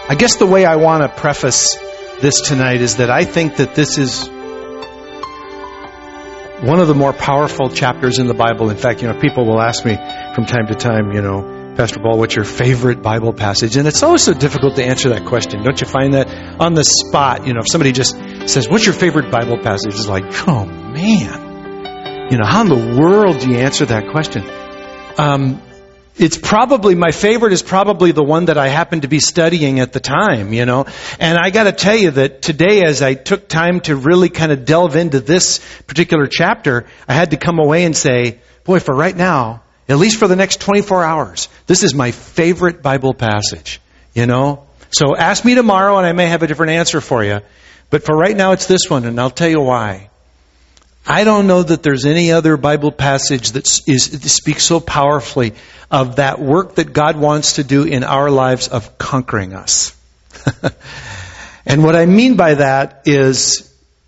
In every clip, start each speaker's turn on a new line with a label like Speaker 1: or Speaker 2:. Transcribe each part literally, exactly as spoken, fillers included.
Speaker 1: I guess the way I want to preface this tonight is that I think that this is one of the more powerful chapters in the Bible. In fact, you know, people will ask me from time to time, you know, Pastor Paul, what's your favorite Bible passage? And it's always so difficult to answer that question. Don't you find that on the spot? You know, if somebody just says, what's your favorite Bible passage? It's like, oh man, you know, how in the world do you answer that question? Um, It's probably, my favorite is probably the one that I happened to be studying at the time, you know. And I got to tell you that today, as I took time to really kind of delve into this particular chapter, I had to come away and say, boy, for right now, at least for the next twenty-four hours, this is my favorite Bible passage, you know. So ask me tomorrow and I may have a different answer for you. But for right now, it's this one, and I'll tell you why. I don't know that there's any other Bible passage that is that speaks so powerfully of that work that God wants to do in our lives of conquering us. And what I mean by that is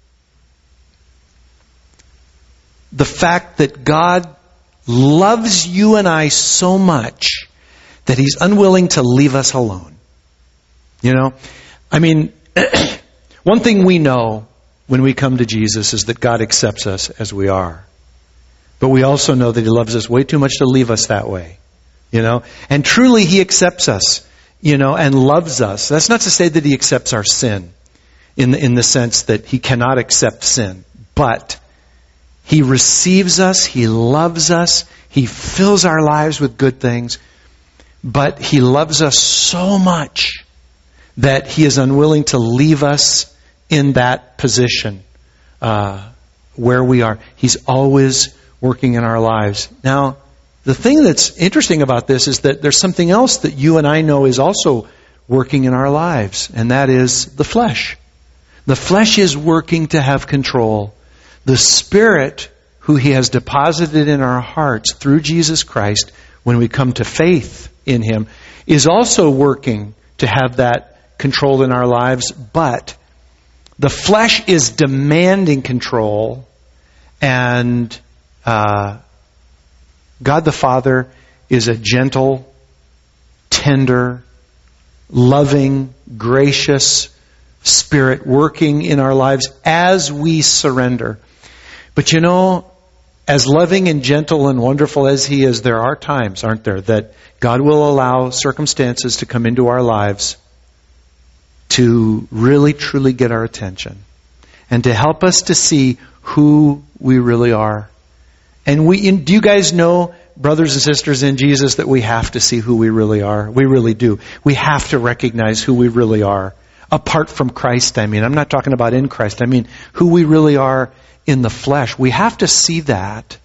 Speaker 1: the fact that God loves you and I so much that He's unwilling to leave us alone. You know? I mean, one thing we know when we come to Jesus is that God accepts us as we are. But we also know that He loves us way too much to leave us that way. You know? And truly He accepts us, you know, and loves us. That's not to say that He accepts our sin in the, in the sense that He cannot accept sin. But He receives us, He loves us, He fills our lives with good things. But He loves us so much that He is unwilling to leave us in that position uh, where we are. He's always working in our lives. Now, the thing that's interesting about this is that there's something else that you and I know is also working in our lives, and that is the flesh. The flesh is working to have control. The Spirit, who He has deposited in our hearts through Jesus Christ when we come to faith in Him, is also working to have that control in our lives, but the flesh is demanding control, and uh, God the Father is a gentle, tender, loving, gracious Spirit working in our lives as we surrender. But you know, as loving and gentle and wonderful as He is, there are times, aren't there, that God will allow circumstances to come into our lives to really, truly get our attention and to help us to see who we really are. And we, do you guys know, brothers and sisters in Jesus, that we have to see who we really are? We really do. We have to recognize who we really are. Apart from Christ, I mean. I'm not talking about in Christ. I mean, who we really are in the flesh. We have to see that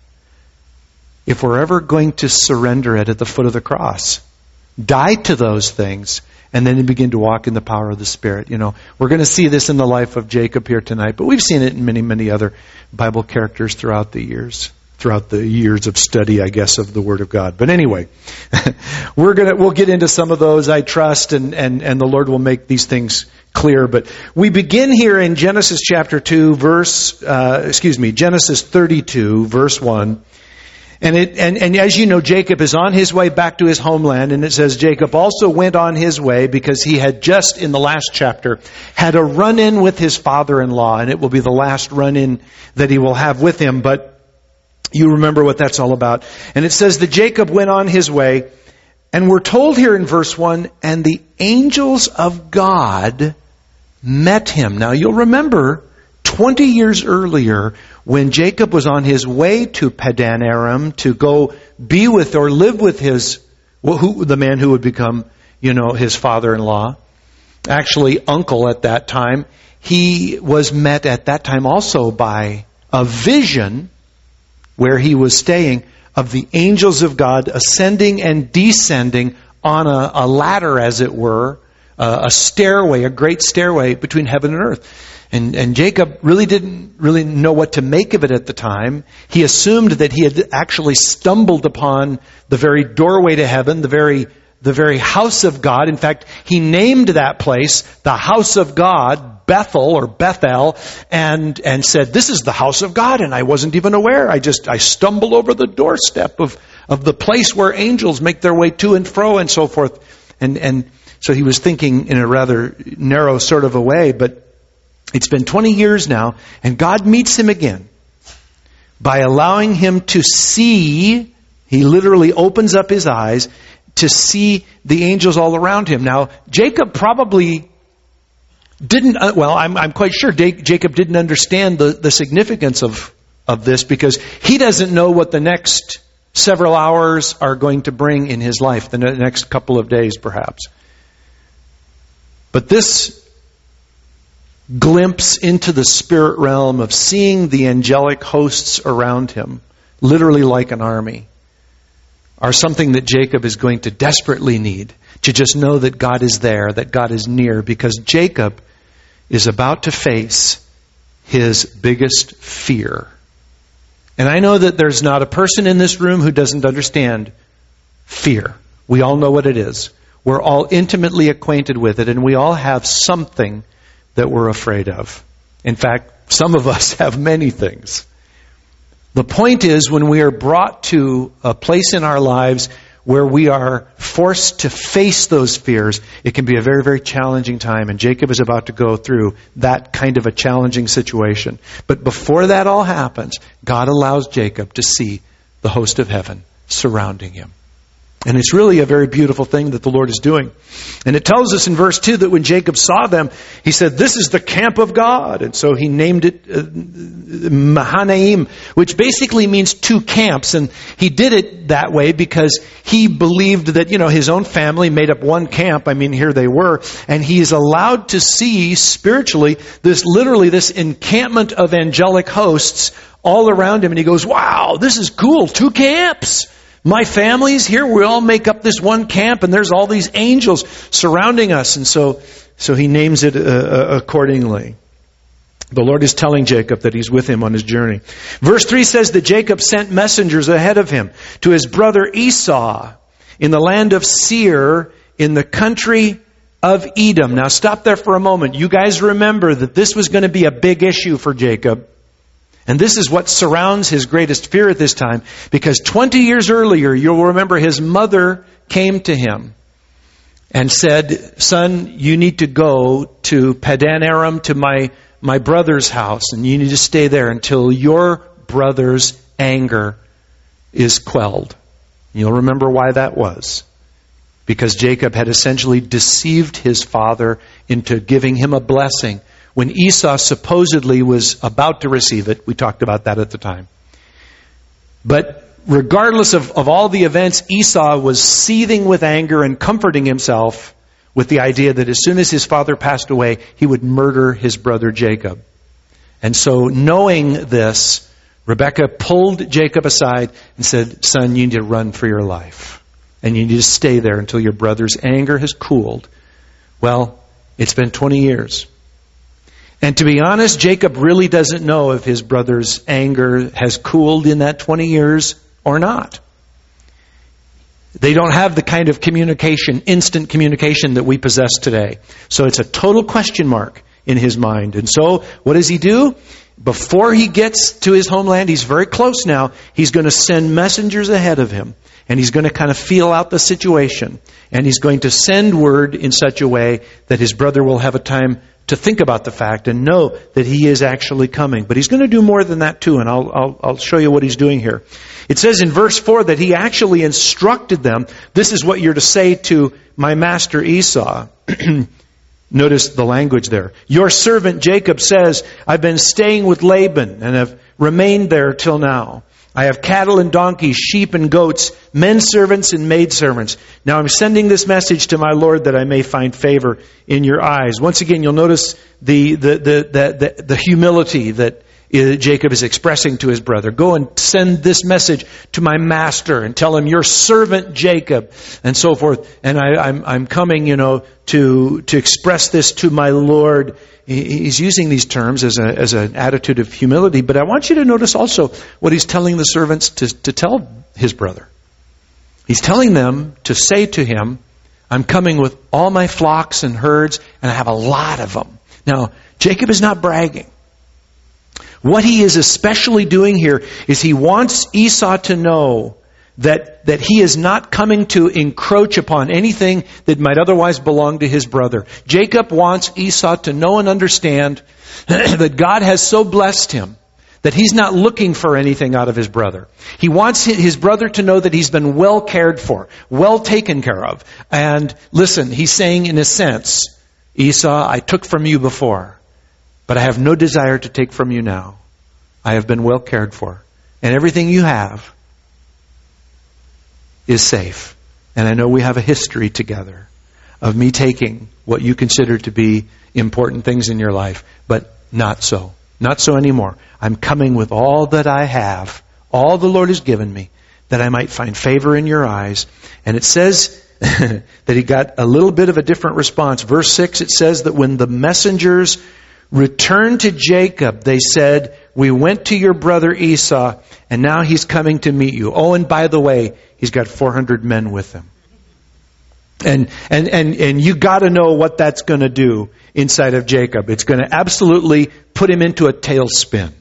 Speaker 1: if we're ever going to surrender it at the foot of the cross. Die to those things. And then you begin to walk in the power of the Spirit. You know, we're going to see this in the life of Jacob here tonight, but we've seen it in many, many other Bible characters throughout the years, throughout the years of study, I guess, of the Word of God. But anyway, we're gonna we'll get into some of those, I trust, and and and the Lord will make these things clear. But we begin here in Genesis chapter two, verse, uh, excuse me, Genesis thirty-two, verse one. And it, and, and as you know, Jacob is on his way back to his homeland, and it says Jacob also went on his way because he had just, in the last chapter, had a run-in with his father-in-law, and it will be the last run-in that he will have with him, but you remember what that's all about. And it says that Jacob went on his way, and we're told here in verse one, and the angels of God met him. Now you'll remember, twenty years earlier, when Jacob was on his way to Padan Aram to go be with or live with his, who, the man who would become, you know, his father-in-law, actually uncle at that time, he was met at that time also by a vision where he was staying of the angels of God ascending and descending on a, a ladder, as it were, uh, a stairway, a great stairway between heaven and earth. And, and Jacob really didn't really know what to make of it at the time. He assumed that he had actually stumbled upon the very doorway to heaven, the very, the very house of God. In fact, he named that place the house of God, Bethel or Bethel, and, and said, this is the house of God. And I wasn't even aware. I just, I stumbled over the doorstep of, of the place where angels make their way to and fro and so forth. And, and So he was thinking in a rather narrow sort of a way, but it's been twenty years now, and God meets him again by allowing him to see. He literally opens up his eyes to see the angels all around him. Now, Jacob probably didn't, uh, well, I'm, I'm quite sure Jacob didn't understand the, the significance of, of this, because he doesn't know what the next several hours are going to bring in his life, the next couple of days perhaps. But this glimpse into the spirit realm of seeing the angelic hosts around him, literally like an army, are something that Jacob is going to desperately need, to just know that God is there, that God is near, because Jacob is about to face his biggest fear. And I know that there's not a person in this room who doesn't understand fear. We all know what it is. We're all intimately acquainted with it, and we all have something that we're afraid of. In fact, some of us have many things. The point is, when we are brought to a place in our lives where we are forced to face those fears, it can be a very, very challenging time. And Jacob is about to go through that kind of a challenging situation. But before that all happens, God allows Jacob to see the host of heaven surrounding him. And it's really a very beautiful thing that the Lord is doing. And it tells us in verse two that when Jacob saw them, he said, "This is the camp of God." And so he named it uh, Mahanaim, which basically means two camps. And he did it that way because he believed that, you know, his own family made up one camp. I mean, here they were. And he is allowed to see spiritually this, literally this encampment of angelic hosts all around him. And he goes, "Wow, this is cool. Two camps. My family's here. We all make up this one camp, and there's all these angels surrounding us." And so, so he names it uh, accordingly. The Lord is telling Jacob that he's with him on his journey. Verse three says that Jacob sent messengers ahead of him to his brother Esau in the land of Seir in the country of Edom. Now stop there for a moment. You guys remember that this was going to be a big issue for Jacob. And this is what surrounds his greatest fear at this time, because twenty years earlier, you'll remember his mother came to him and said, "Son, you need to go to Padan Aram, to my, my brother's house, and you need to stay there until your brother's anger is quelled." You'll remember why that was. Because Jacob had essentially deceived his father into giving him a blessing when Esau supposedly was about to receive it. We talked about that at the time. But regardless of, of all the events, Esau was seething with anger and comforting himself with the idea that as soon as his father passed away, he would murder his brother Jacob. And so knowing this, Rebekah pulled Jacob aside and said, "Son, you need to run for your life. And you need to stay there until your brother's anger has cooled." Well, it's been twenty years. And to be honest, Jacob really doesn't know if his brother's anger has cooled in that twenty years or not. They don't have the kind of communication, instant communication that we possess today. So it's a total question mark in his mind. And so what does he do? Before he gets to his homeland, he's very close now, he's going to send messengers ahead of him. And he's going to kind of feel out the situation. And he's going to send word in such a way that his brother will have a time to think about the fact and know that he is actually coming. But he's going to do more than that too, and I'll, I'll, I'll show you what he's doing here. It says in verse four that he actually instructed them, "This is what you're to say to my master Esau." Notice the language there. "Your servant Jacob says, I've been staying with Laban and have remained there till now. I have cattle and donkeys, sheep and goats, men servants and maid servants. Now I'm sending this message to my Lord that I may find favor in your eyes." Once again, you'll notice the the the the, the, the humility that Jacob is expressing to his brother. "Go and send this message to my master and tell him, your servant Jacob," and so forth. "And I, I'm I'm coming, you know, to to express this to my Lord." He's using these terms as a as an attitude of humility. But I want you to notice also what he's telling the servants to, to tell his brother. He's telling them to say to him, "I'm coming with all my flocks and herds, and I have a lot of them." Now, Jacob is not bragging. What he is especially doing here is he wants Esau to know that, that he is not coming to encroach upon anything that might otherwise belong to his brother. Jacob wants Esau to know and understand that God has so blessed him that he's not looking for anything out of his brother. He wants his brother to know that he's been well cared for, well taken care of. And listen, he's saying in a sense, Esau, I took from you before, but I have no desire to take from you now. I have been well cared for. And everything you have is safe. And I know we have a history together of me taking what you consider to be important things in your life, but not so. Not so anymore. I'm coming with all that I have, all the Lord has given me, that I might find favor in your eyes. And it says that he got a little bit of a different response. Verse six, it says that when the messengers returned to Jacob, they said, we went to your brother Esau, and now he's coming to meet you. Oh, and by the way, he's got four hundred men with him. And and and and you got to know what that's going to do inside of Jacob. It's going to absolutely put him into a tailspin.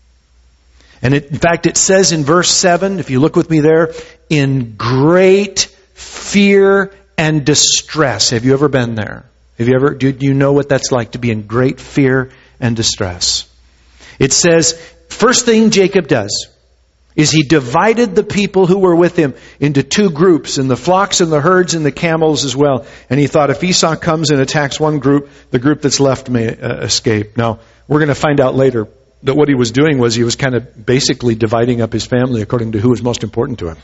Speaker 1: And it, in fact, it says in verse seven, if you look with me there, in great fear and distress. Have you ever been there? Have you ever? Do you know what that's like to be in great fear and distress? It says, first thing Jacob does is he divided the people who were with him into two groups, and the flocks and the herds and the camels as well. And he thought, if Esau comes and attacks one group, the group that's left may uh, escape. Now, we're going to find out later that what he was doing was he was kind of basically dividing up his family according to who was most important to him.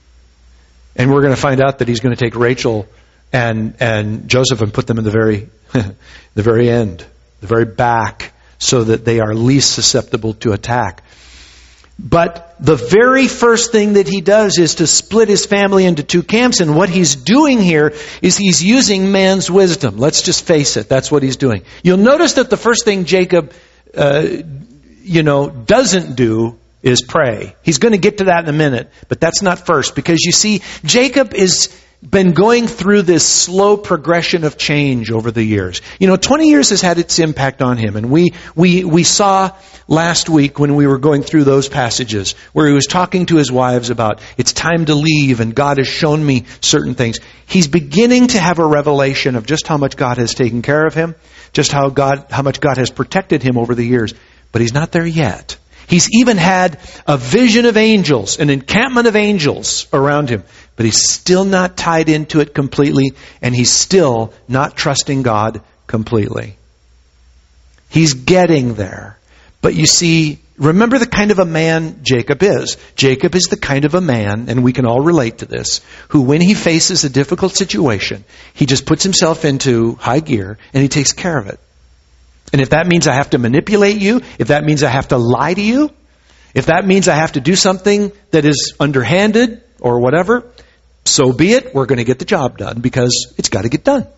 Speaker 1: And we're going to find out that he's going to take Rachel and and Joseph and put them in the very the very end, the very back, so that they are least susceptible to attack. But the very first thing that he does is to split his family into two camps. And what he's doing here is he's using man's wisdom. Let's just face it. That's what he's doing. You'll notice that the first thing Jacob, uh, you know, doesn't do is pray. He's going to get to that in a minute. But that's not first. Because you see, Jacob is been going through this slow progression of change over the years. You know, twenty years has had its impact on him. And we, we, we saw last week when we were going through those passages where he was talking to his wives about it's time to leave and God has shown me certain things. He's beginning to have a revelation of just how much God has taken care of him, just how God, how much God has protected him over the years. But he's not there yet. He's even had a vision of angels, an encampment of angels around him. But he's still not tied into it completely, and he's still not trusting God completely. He's getting there. But you see, remember the kind of a man Jacob is. Jacob is the kind of a man, and we can all relate to this, who when he faces a difficult situation, he just puts himself into high gear, and he takes care of it. And if that means I have to manipulate you, if that means I have to lie to you, if that means I have to do something that is underhanded or whatever, so be it. We're going to get the job done because it's got to get done.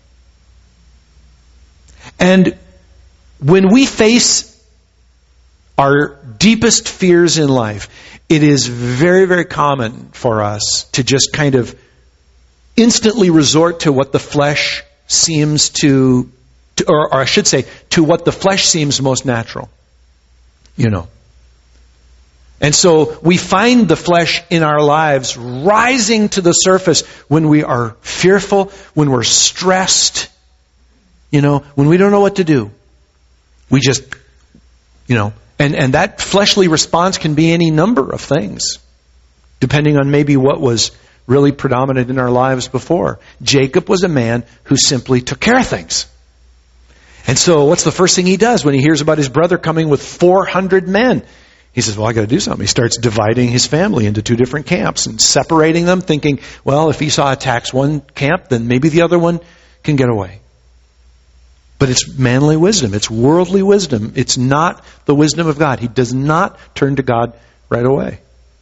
Speaker 1: And when we face our deepest fears in life, it is very, very common for us to just kind of instantly resort to what the flesh seems to To, or, or I should say, to what the flesh seems most natural. You know. And so we find the flesh in our lives rising to the surface when we are fearful, when we're stressed, you know, when we don't know what to do. We just, you know, and, and that fleshly response can be any number of things, depending on maybe what was really predominant in our lives before. Jacob was a man who simply took care of things. And so what's the first thing he does when he hears about his brother coming with four hundred men? He says, well, I got to do something. He starts dividing his family into two different camps and separating them, thinking, well, if Esau attacks one camp, then maybe the other one can get away. But it's manly wisdom. It's worldly wisdom. It's not the wisdom of God. He does not turn to God right away.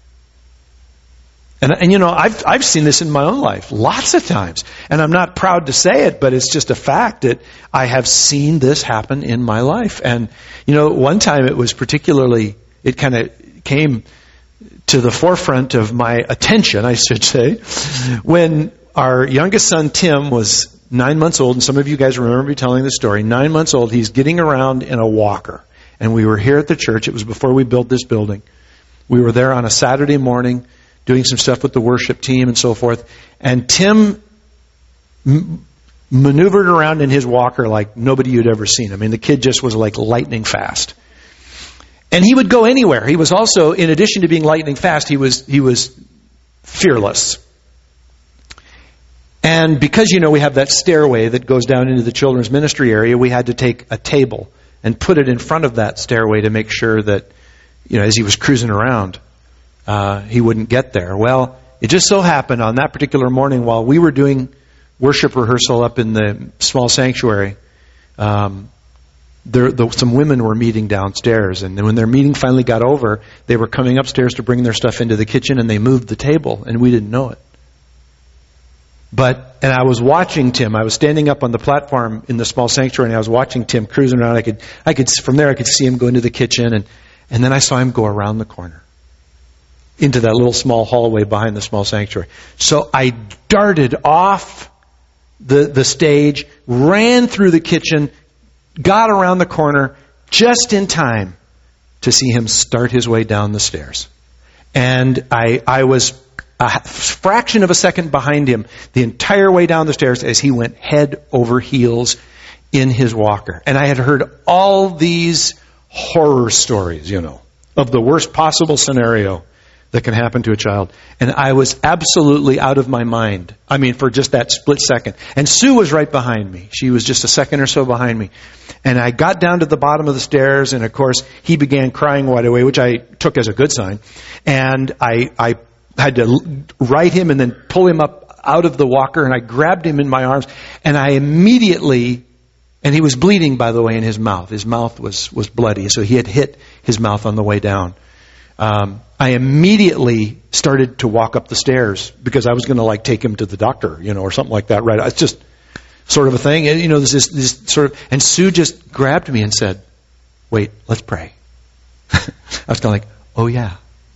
Speaker 1: And, and you know, I've I've seen this in my own life lots of times. And I'm not proud to say it, but it's just a fact that I have seen this happen in my life. And, you know, one time it was particularly, it kind of came to the forefront of my attention, I should say, when our youngest son, Tim, was nine months old. And some of you guys remember me telling the story. Nine months old, he's getting around in a walker. And we were here at the church. It was before we built this building. We were there on a Saturday morning doing some stuff with the worship team and so forth. And Tim m- maneuvered around in his walker like nobody you'd ever seen. I mean, the kid just was like lightning fast. And he would go anywhere. He was also, in addition to being lightning fast, he was he was fearless. And because, you know, we have that stairway that goes down into the children's ministry area, we had to take a table and put it in front of that stairway to make sure that, you know, as he was cruising around, uh, he wouldn't get there. Well, it just so happened on that particular morning while we were doing worship rehearsal up in the small sanctuary, um, There, the, some women were meeting downstairs, and when their meeting finally got over, they were coming upstairs to bring their stuff into the kitchen, and they moved the table, and we didn't know it. But, and I was watching Tim. I was standing up on the platform in the small sanctuary, and I was watching Tim cruising around. I could, I could, from there, I could see him go into the kitchen, and, and then I saw him go around the corner into that little small hallway behind the small sanctuary. So I darted off the the stage, ran through the kitchen, got around the corner just in time to see him start his way down the stairs. And I, I was a fraction of a second behind him the entire way down the stairs as he went head over heels in his walker. And I had heard all these horror stories, you know, of the worst possible scenario that can happen to a child. And I was absolutely out of my mind. I mean, for just that split second. And Sue was right behind me. She was just a second or so behind me. And I got down to the bottom of the stairs, and of course, he began crying right away, which I took as a good sign. And I, I had to right him and then pull him up out of the walker, and I grabbed him in my arms, and I immediately, and he was bleeding, by the way, in his mouth. His mouth was, was bloody, so he had hit his mouth on the way down. Um, I immediately started to walk up the stairs because I was going to like take him to the doctor, you know, or something like that, right? It's just sort of a thing. You know, there's this, this sort of, and Sue just grabbed me and said, wait, let's pray. I was kind of like, oh yeah,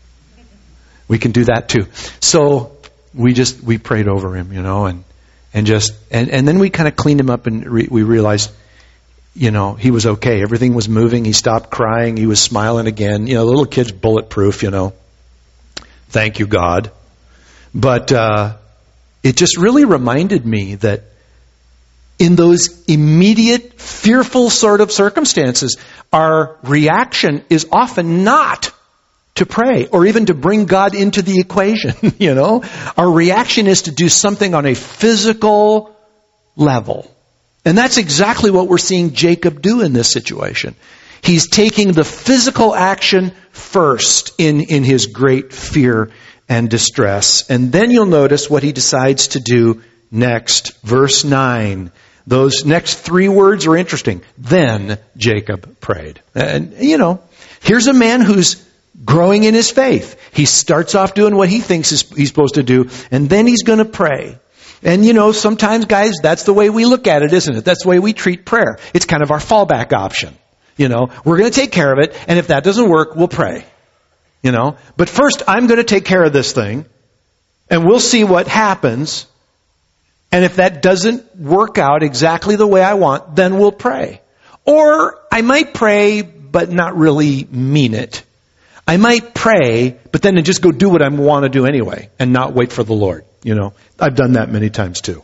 Speaker 1: we can do that too. So we just, we prayed over him, you know, and, and just, and, and then we kind of cleaned him up, and re- we realized, you know, he was okay. Everything was moving. He stopped crying. He was smiling again. You know, the little kid's bulletproof, you know. Thank you, God. But uh, it just really reminded me that in those immediate, fearful sort of circumstances, our reaction is often not to pray or even to bring God into the equation, you know. Our reaction is to do something on a physical level. And that's exactly what we're seeing Jacob do in this situation. He's taking the physical action first in, in his great fear and distress. And then you'll notice what he decides to do next. Verse nine. Those next three words are interesting. Then Jacob prayed. And, you know, here's a man who's growing in his faith. He starts off doing what he thinks is, he's supposed to do, and then he's going to pray. And, you know, sometimes, guys, that's the way we look at it, isn't it? That's the way we treat prayer. It's kind of our fallback option. You know, we're going to take care of it, and if that doesn't work, we'll pray. You know, but first, I'm going to take care of this thing, and we'll see what happens. And if that doesn't work out exactly the way I want, then we'll pray. Or I might pray, but not really mean it. I might pray, but then just go do what I want to do anyway, and not wait for the Lord. You know, I've done that many times too.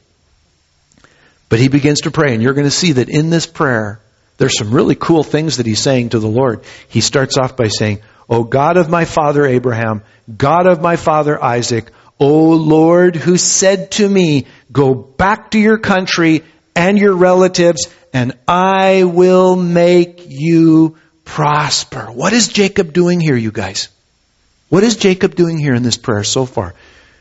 Speaker 1: But he begins to pray, and you're going to see that in this prayer, there's some really cool things that he's saying to the Lord. He starts off by saying, O God of my father Abraham, God of my father Isaac, O Lord, who said to me, go back to your country and your relatives, and I will make you prosper. What is Jacob doing here, you guys? What is Jacob doing here in this prayer so far?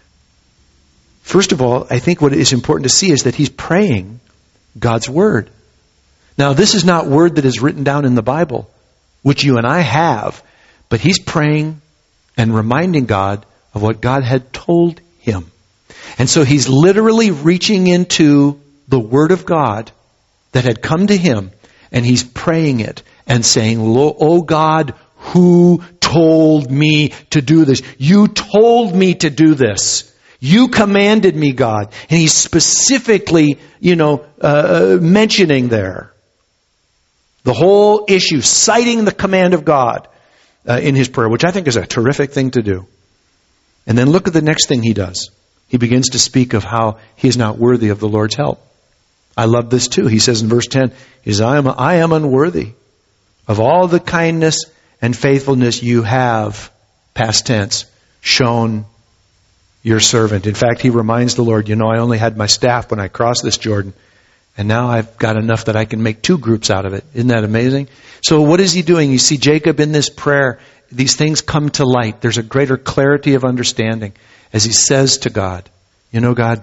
Speaker 1: First of all, I think what is important to see is that he's praying God's word. Now, this is not word that is written down in the Bible, which you and I have, but he's praying and reminding God of what God had told him. And so he's literally reaching into the word of God that had come to him, and he's praying it and saying, oh God, who told me to do this? You told me to do this. You commanded me, God. And he's specifically, you know, uh, mentioning there the whole issue, citing the command of God uh, in his prayer, which I think is a terrific thing to do. And then look at the next thing he does. He begins to speak of how he is not worthy of the Lord's help. I love this too. He says in verse ten, he says, I am, I am unworthy of all the kindness and faithfulness you have, past tense, shown your servant. In fact, he reminds the Lord, you know, I only had my staff when I crossed this Jordan, and now I've got enough that I can make two groups out of it. Isn't that amazing? So what is he doing? You see Jacob in this prayer, these things come to light. There's a greater clarity of understanding as he says to God, you know, God,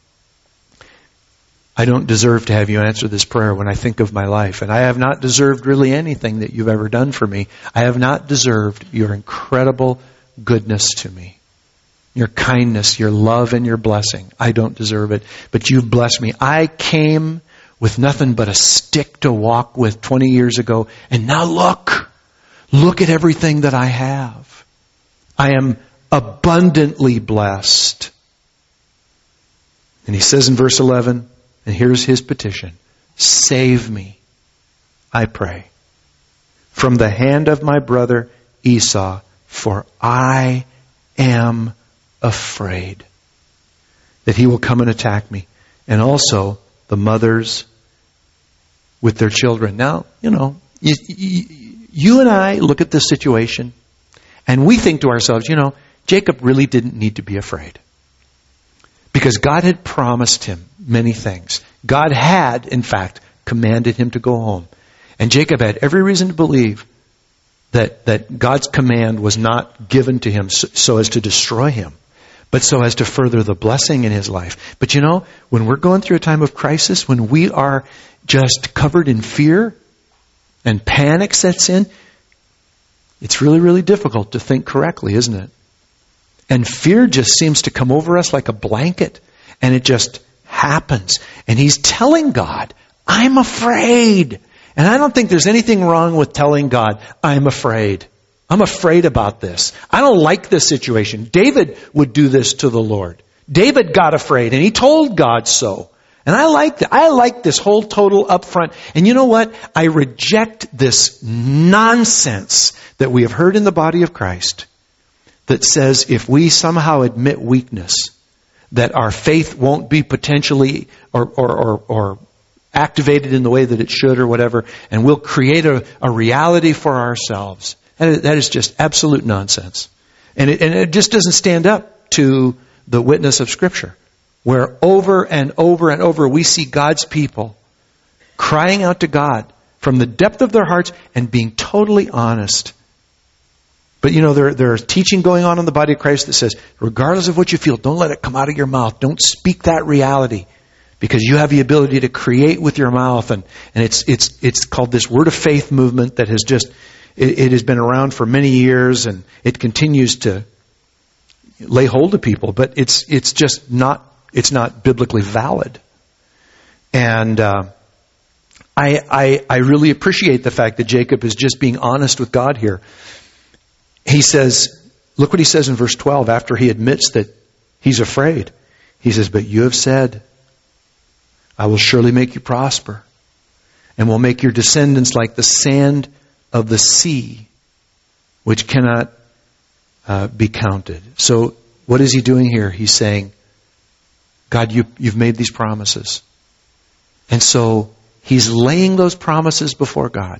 Speaker 1: I don't deserve to have you answer this prayer when I think of my life. And I have not deserved really anything that you've ever done for me. I have not deserved your incredible goodness to me. Your kindness, your love, and your blessing. I don't deserve it, but you've blessed me. I came with nothing but a stick to walk with twenty years ago. And now look, look at everything that I have. I am abundantly blessed. And he says in verse eleven, and here's his petition, save me, I pray, from the hand of my brother Esau, for I am afraid that he will come and attack me. And also the mothers with their children. Now, you know, you, you, you and I look at this situation and we think to ourselves, you know, Jacob really didn't need to be afraid. Because God had promised him many things. God had, in fact, commanded him to go home. And Jacob had every reason to believe that, that God's command was not given to him so, so as to destroy him, but so as to further the blessing in his life. But you know, when we're going through a time of crisis, when we are just covered in fear and panic sets in, it's really, really difficult to think correctly, isn't it? And fear just seems to come over us like a blanket. And it just happens. And he's telling God, I'm afraid. And I don't think there's anything wrong with telling God, I'm afraid. I'm afraid about this. I don't like this situation. David would do this to the Lord. David got afraid and he told God so. And I like that. I like this whole total upfront. And you know what? I reject this nonsense that we have heard in the body of Christ that says if we somehow admit weakness, that our faith won't be potentially or, or, or, or activated in the way that it should or whatever, and we'll create a, a reality for ourselves. That is, that is just absolute nonsense. And it, and it just doesn't stand up to the witness of Scripture, where over and over and over we see God's people crying out to God from the depth of their hearts and being totally honest. But you know, there, there's teaching going on in the body of Christ that says, regardless of what you feel, don't let it come out of your mouth. Don't speak that reality. Because you have the ability to create with your mouth. And, and it's, it's, it's called this word of faith movement that has just, it, it has been around for many years and it continues to lay hold of people. But it's, it's just not, it's not biblically valid. And, uh, I, I, I really appreciate the fact that Jacob is just being honest with God here. He says, look what he says in verse twelve after he admits that he's afraid. He says, but you have said, I will surely make you prosper and will make your descendants like the sand of the sea, which cannot uh, be counted. So what is he doing here? He's saying, God, you, you've made these promises. And so he's laying those promises before God.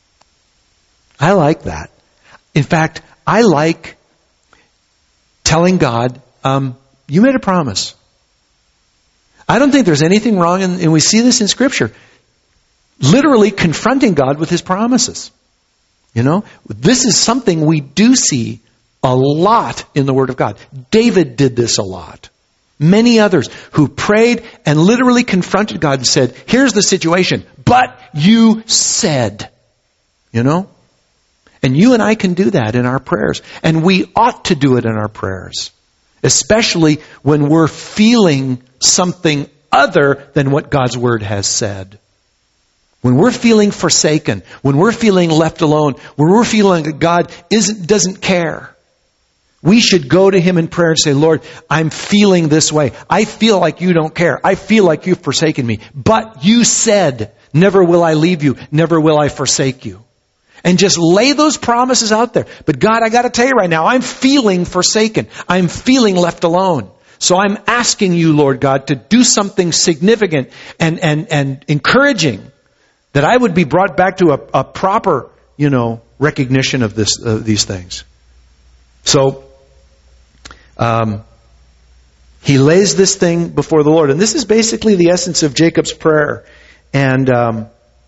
Speaker 1: I like that. In fact, I like telling God, um, you made a promise. I don't think there's anything wrong, in, and we see this in Scripture, literally confronting God with His promises. You know, this is something we do see a lot in the Word of God. David did this a lot. Many others who prayed and literally confronted God and said, here's the situation, but you said, you know? And you and I can do that in our prayers. And we ought to do it in our prayers. Especially when we're feeling something other than what God's Word has said. When we're feeling forsaken, when we're feeling left alone, when we're feeling that God isn't, doesn't care, we should go to Him in prayer and say, Lord, I'm feeling this way. I feel like you don't care. I feel like you've forsaken me. But you said, never will I leave you. Never will I forsake you. And just lay those promises out there. But God, I got to tell you right now, I'm feeling forsaken. I'm feeling left alone. So I'm asking you, Lord God, to do something significant and, and, and encouraging, that I would be brought back to a, a proper, you know, recognition of this, uh, these things. So, um, he lays this thing before the Lord. And this is basically the essence of Jacob's prayer. And, um,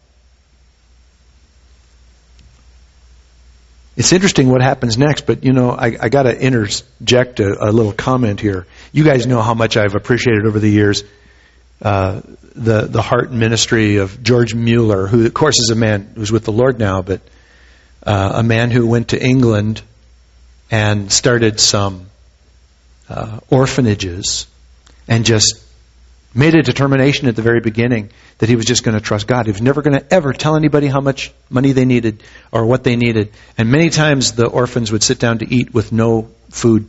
Speaker 1: it's interesting what happens next, but you know, I, I got to interject a, a little comment here. You guys know how much I've appreciated over the years uh, the the heart and ministry of George Mueller, who of course is a man who's with the Lord now, but uh, a man who went to England and started some uh, orphanages and just made a determination at the very beginning that he was just going to trust God. He was never going to ever tell anybody how much money they needed or what they needed. And many times the orphans would sit down to eat with no food.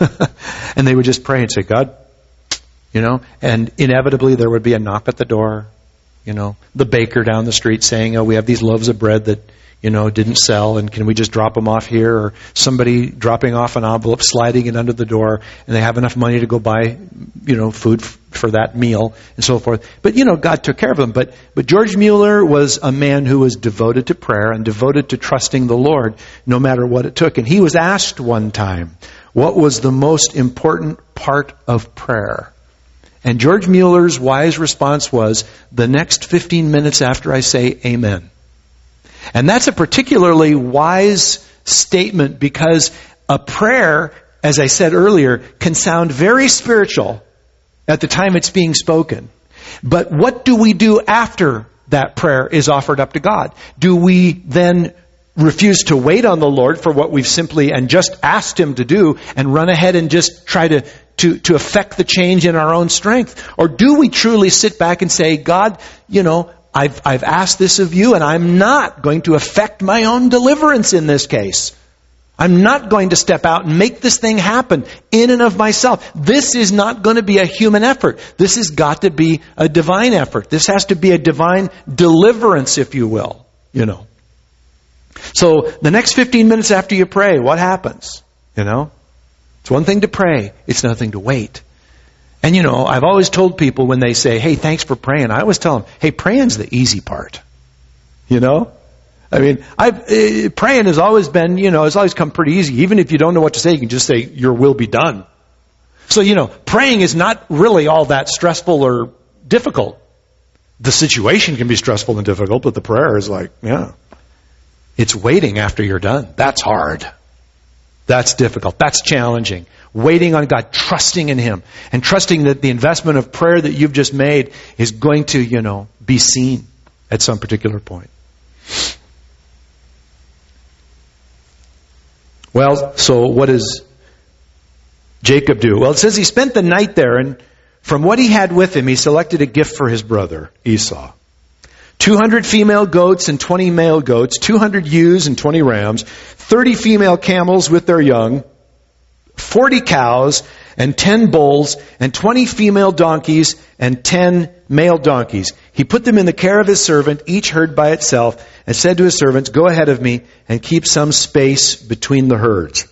Speaker 1: And they would just pray and say, God, you know, and inevitably there would be a knock at the door. You know, the baker down the street saying, oh, we have these loaves of bread that, you know, didn't sell, and can we just drop them off here? Or somebody dropping off an envelope, sliding it under the door, and they have enough money to go buy, you know, food f- for that meal, and so forth. But, you know, God took care of them. But, but George Mueller was a man who was devoted to prayer and devoted to trusting the Lord, no matter what it took. And he was asked one time, what was the most important part of prayer? And George Mueller's wise response was, the next fifteen minutes after I say amen. And that's a particularly wise statement, because a prayer, as I said earlier, can sound very spiritual at the time it's being spoken. But what do we do after that prayer is offered up to God? Do we then refuse to wait on the Lord for what we've simply and just asked Him to do and run ahead and just try to, to, to affect the change in our own strength? Or do we truly sit back and say, God, you know, I've, I've asked this of you, and I'm not going to affect my own deliverance in this case. I'm not going to step out and make this thing happen in and of myself. This is not going to be a human effort. This has got to be a divine effort. This has to be a divine deliverance, if you will, you know. So the next fifteen minutes after you pray, what happens? You know, it's one thing to pray. It's another thing to wait. And you know, I've always told people when they say, hey, thanks for praying, I always tell them, hey, praying's the easy part. You know? I mean, I've, uh, praying has always been, you know, it's always come pretty easy. Even if you don't know what to say, you can just say, your will be done. So, you know, praying is not really all that stressful or difficult. The situation can be stressful and difficult, but the prayer is like, yeah. It's waiting after you're done. That's hard. That's difficult. That's challenging. Waiting on God, trusting in Him, and trusting that the investment of prayer that you've just made is going to, you know, be seen at some particular point. Well, so what does Jacob do? Well, it says he spent the night there, and from what he had with him, he selected a gift for his brother, Esau. two hundred female goats and twenty male goats, two hundred ewes and twenty rams, thirty female camels with their young, forty cows and ten bulls, and twenty female donkeys and ten male donkeys. He put them in the care of his servant, each herd by itself, and said to his servants, go ahead of me and keep some space between the herds.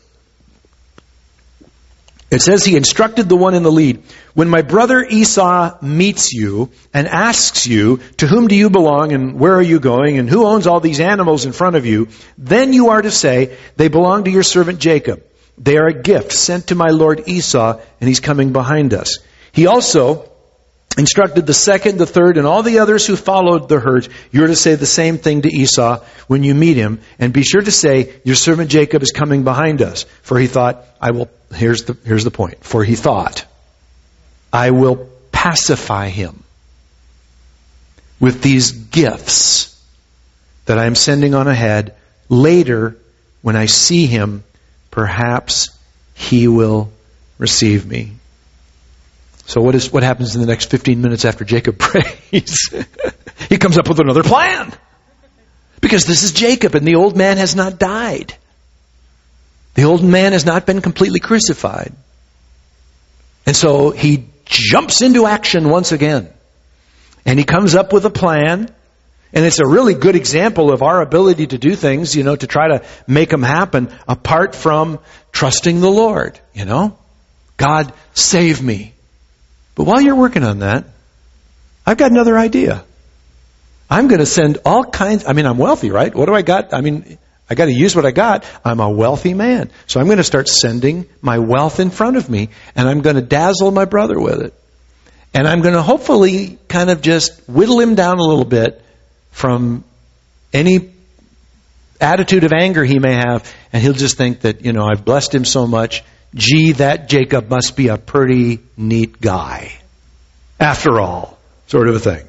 Speaker 1: It says he instructed the one in the lead, when my brother Esau meets you and asks you, to whom do you belong and where are you going and who owns all these animals in front of you, then you are to say, they belong to your servant Jacob. They are a gift sent to my lord Esau, and he's coming behind us. He also instructed the second, the third, and all the others who followed the herds, you're to say the same thing to Esau when you meet him, and be sure to say, your servant Jacob is coming behind us. For he thought, I will, here's the, here's the point. For he thought, I will pacify him with these gifts that I am sending on ahead. Later, when I see him, perhaps he will receive me. So what is what happens in the next fifteen minutes after Jacob prays? He comes up with another plan. Because this is Jacob, and the old man has not died. The old man has not been completely crucified. And so he jumps into action once again. And he comes up with a plan. And it's a really good example of our ability to do things, you know, to try to make them happen apart from trusting the Lord, you know. God, save me. But while you're working on that, I've got another idea. I'm going to send all kinds, I mean, I'm wealthy, right? What do I got? I mean, I got to use what I got. I'm a wealthy man. So I'm going to start sending my wealth in front of me, and I'm going to dazzle my brother with it. And I'm going to hopefully kind of just whittle him down a little bit from any attitude of anger he may have, and he'll just think that, you know, I've blessed him so much. Gee, that Jacob must be a pretty neat guy. After all, sort of a thing.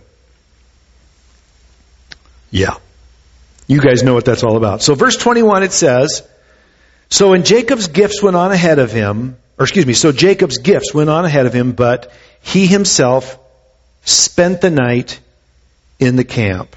Speaker 1: Yeah. You guys know what that's all about. So verse twenty-one, it says, so when Jacob's gifts went on ahead of him, or excuse me, so Jacob's gifts went on ahead of him, but he himself spent the night in the camp.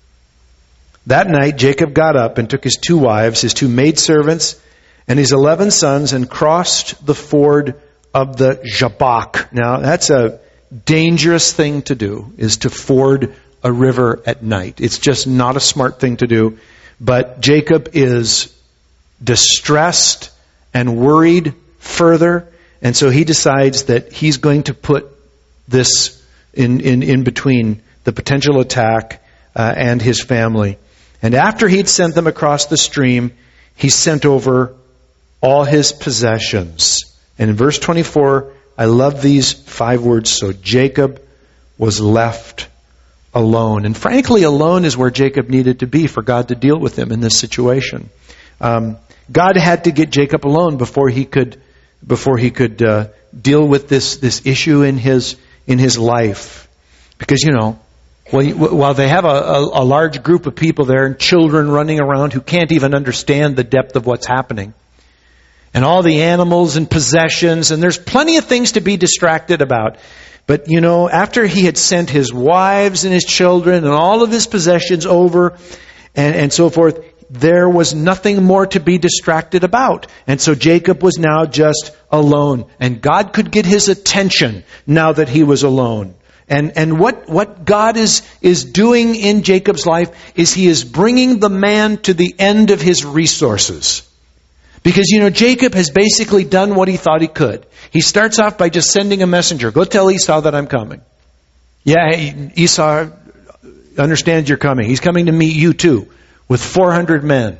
Speaker 1: That night, Jacob got up and took his two wives, his two maidservants, and his eleven sons, and crossed the ford of the Jabbok. Now, that's a dangerous thing to do, is to ford a river at night. It's just not a smart thing to do. But Jacob is distressed and worried further, and so he decides that he's going to put this in, in, in between the potential attack uh, and his family. And after he'd sent them across the stream, he sent over all his possessions. And in verse twenty-four, I love these five words. So Jacob was left alone. And frankly, alone is where Jacob needed to be for God to deal with him in this situation. Um, God had to get Jacob alone before he could, before he could uh, deal with this this issue in his in his life. Because, you know, while they have a, a, a large group of people there and children running around who can't even understand the depth of what's happening, and all the animals and possessions, and there's plenty of things to be distracted about. But, you know, after he had sent his wives and his children and all of his possessions over and, and so forth, there was nothing more to be distracted about. And so Jacob was now just alone. And God could get his attention now that he was alone. And and what, what God is, is doing in Jacob's life is he is bringing the man to the end of his resources. Because, you know, Jacob has basically done what he thought he could. He starts off by just sending a messenger. Go tell Esau that I'm coming. Yeah, Esau understands you're coming. He's coming to meet you too, with four hundred men.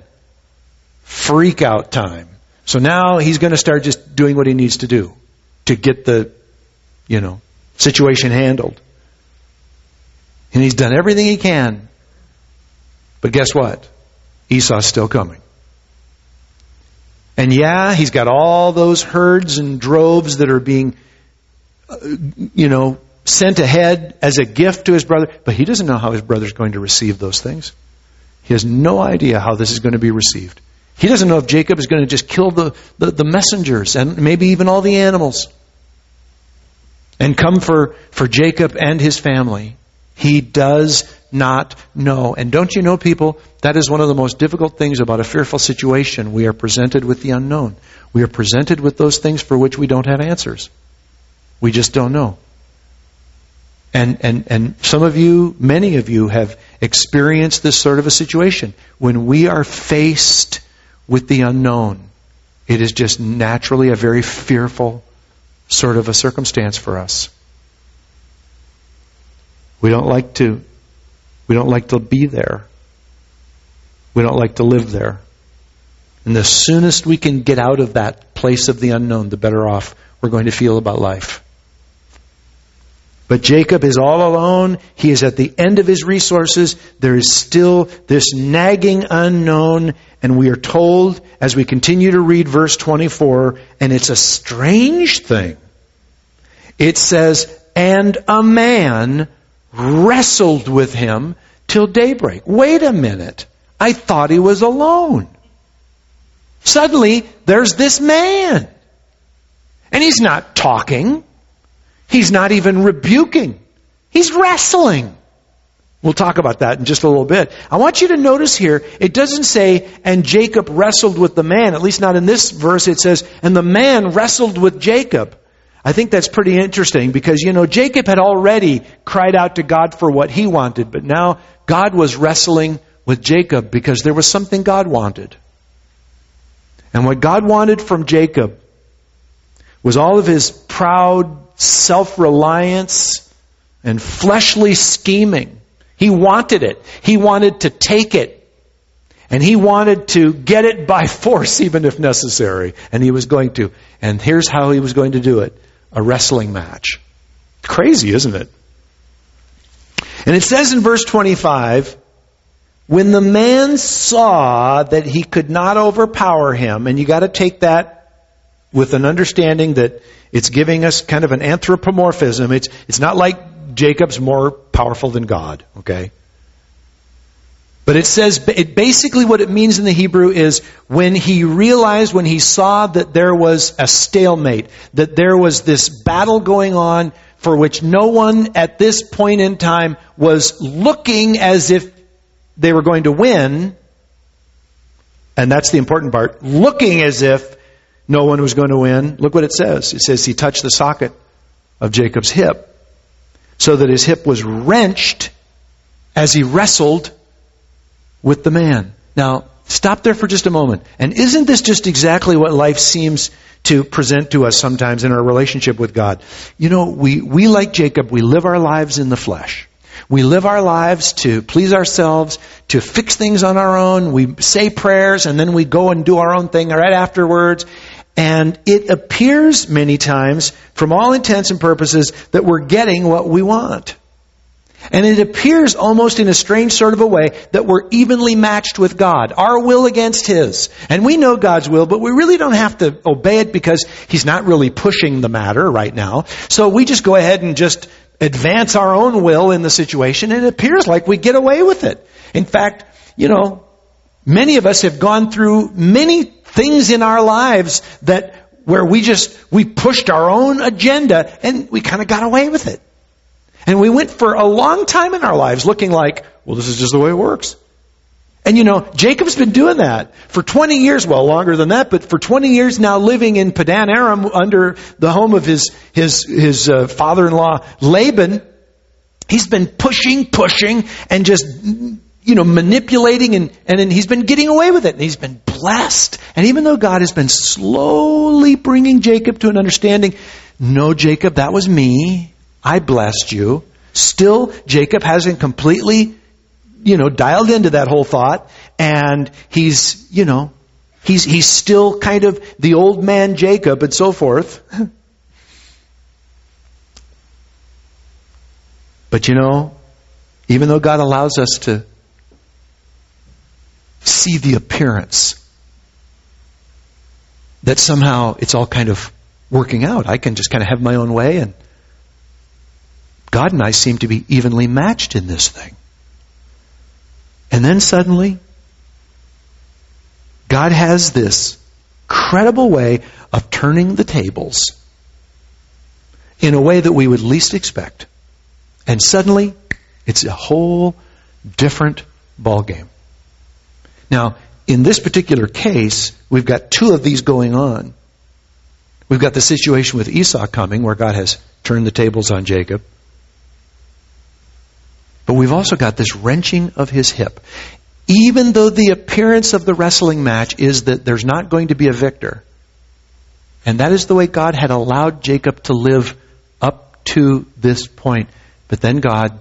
Speaker 1: Freak out time. So now he's going to start just doing what he needs to do to get the, you know, situation handled. And he's done everything he can. But guess what? Esau's still coming. And yeah, he's got all those herds and droves that are being, uh, you know, sent ahead as a gift to his brother. But he doesn't know how his brother's going to receive those things. He has no idea how this is going to be received. He doesn't know if Jacob is going to just kill the, the, the messengers and maybe even all the animals and come for, for Jacob and his family. He does not know. And don't you know, people, that is one of the most difficult things about a fearful situation. We are presented with the unknown. We are presented with those things for which we don't have answers. We just don't know. And, and, and some of you, many of you have experienced this sort of a situation. When we are faced with the unknown, it is just naturally a very fearful sort of a circumstance for us. We don't like to, we don't like to be there. We don't like to live there. And the soonest we can get out of that place of the unknown, the better off we're going to feel about life. But Jacob is all alone. He is at the end of his resources. There is still this nagging unknown. And we are told as we continue to read verse twenty-four, and it's a strange thing. It says, and a man wrestled with him till daybreak. Wait a minute. I thought he was alone. Suddenly, there's this man. And he's not talking. He's not even rebuking. He's wrestling. We'll talk about that in just a little bit. I want you to notice here, it doesn't say, and Jacob wrestled with the man. At least not in this verse. It says, and the man wrestled with Jacob. I think that's pretty interesting because, you know, Jacob had already cried out to God for what he wanted, but now God was wrestling with Jacob because there was something God wanted. And what God wanted from Jacob was all of his proud self-reliance and fleshly scheming. He wanted it. He wanted to take it. And he wanted to get it by force, even if necessary. And he was going to. And here's how he was going to do it. A wrestling match. Crazy, isn't it? And it says in verse twenty-five, when the man saw that he could not overpower him, and you got to take that with an understanding that it's giving us kind of an anthropomorphism. It's, it's not like Jacob's more powerful than God, okay? But it says, it basically what it means in the Hebrew is when he realized, when he saw that there was a stalemate, that there was this battle going on for which no one at this point in time was looking as if they were going to win, and that's the important part, looking as if no one was going to win. Look what it says. It says he touched the socket of Jacob's hip so that his hip was wrenched as he wrestled with the man. Now, stop there for just a moment. And isn't this just exactly what life seems to present to us sometimes in our relationship with God? You know, we, we like Jacob, we live our lives in the flesh. We live our lives to please ourselves, to fix things on our own. We say prayers and then we go and do our own thing right afterwards. And it appears many times, from all intents and purposes, that we're getting what we want. And it appears almost in a strange sort of a way that we're evenly matched with God. Our will against His. And we know God's will, but we really don't have to obey it because He's not really pushing the matter right now. So we just go ahead and just advance our own will in the situation, and it appears like we get away with it. In fact, you know, many of us have gone through many things in our lives that where we just, we pushed our own agenda and we kind of got away with it. And we went for a long time in our lives looking like, well, this is just the way it works. And you know, Jacob's been doing that for twenty years, well, longer than that, but for twenty years now living in Padan Aram under the home of his, his, his uh, father-in-law, Laban. He's been pushing, pushing, and just, you know, manipulating, and, and, and he's been getting away with it. And he's been blessed. And even though God has been slowly bringing Jacob to an understanding, no, Jacob, that was me. I blessed you. Still, Jacob hasn't completely, you know, dialed into that whole thought. And he's, you know, he's, he's still kind of the old man Jacob and so forth. But you know, even though God allows us to see the appearance that somehow it's all kind of working out, I can just kind of have my own way, and God and I seem to be evenly matched in this thing. And then suddenly, God has this incredible way of turning the tables in a way that we would least expect. And suddenly, it's a whole different ballgame. Now, in this particular case, we've got two of these going on. We've got the situation with Esau coming, where God has turned the tables on Jacob. But we've also got this wrenching of his hip. Even though the appearance of the wrestling match is that there's not going to be a victor. And that is the way God had allowed Jacob to live up to this point. But then God,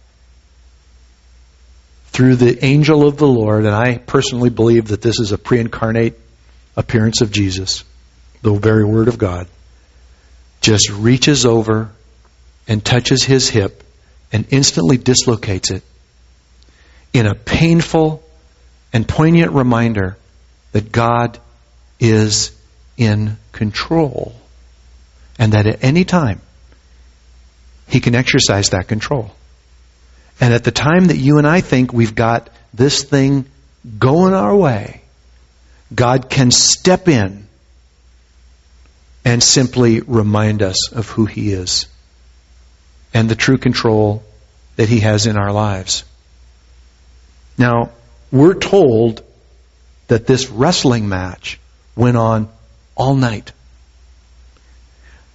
Speaker 1: through the angel of the Lord, and I personally believe that this is a pre-incarnate appearance of Jesus, the very Word of God, just reaches over and touches his hip and instantly dislocates it in a painful and poignant reminder that God is in control and that at any time He can exercise that control. And at the time that you and I think we've got this thing going our way, God can step in and simply remind us of who He is and the true control that He has in our lives. Now, we're told that this wrestling match went on all night.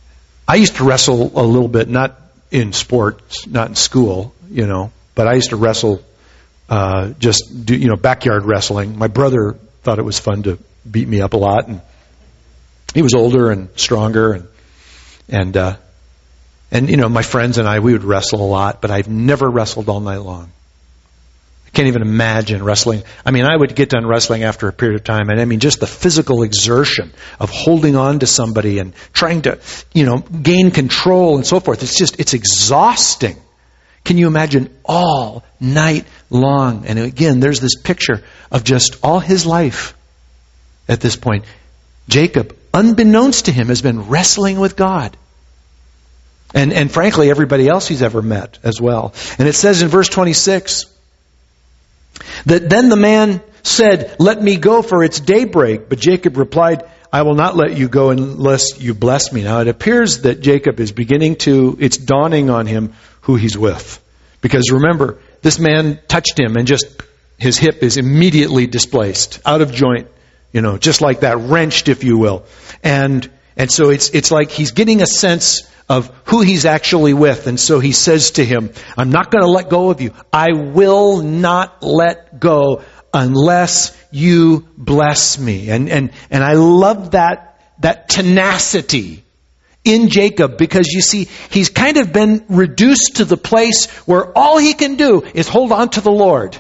Speaker 1: I used to wrestle a little bit, not in sports, not in school, you know, but I used to wrestle, uh, just do, you know, backyard wrestling. My brother thought it was fun to beat me up a lot, and he was older and stronger, and, and, uh, and, you know, my friends and I, we would wrestle a lot, but I've never wrestled all night long. I can't even imagine wrestling. I mean, I would get done wrestling after a period of time, and I mean, just the physical exertion of holding on to somebody and trying to, you know, gain control and so forth. It's just, it's exhausting. Can you imagine all night long? And again, there's this picture of just all his life at this point. Jacob, unbeknownst to him, has been wrestling with God. And, and frankly, everybody else he's ever met as well. And it says in verse twenty-six, that then the man said, "Let me go, for it's daybreak." But Jacob replied, "I will not let you go unless you bless me." Now it appears that Jacob is beginning to, it's dawning on him who he's with. Because remember, this man touched him and just, his hip is immediately displaced, out of joint, you know, just like that, wrenched, if you will. And, and so it's, it's like he's getting a sense of who he's actually with. And so he says to him, "I'm not going to let go of you. I will not let go unless you bless me." And, and, and I love that, that tenacity in Jacob, because you see, he's kind of been reduced to the place where all he can do is hold on to the Lord.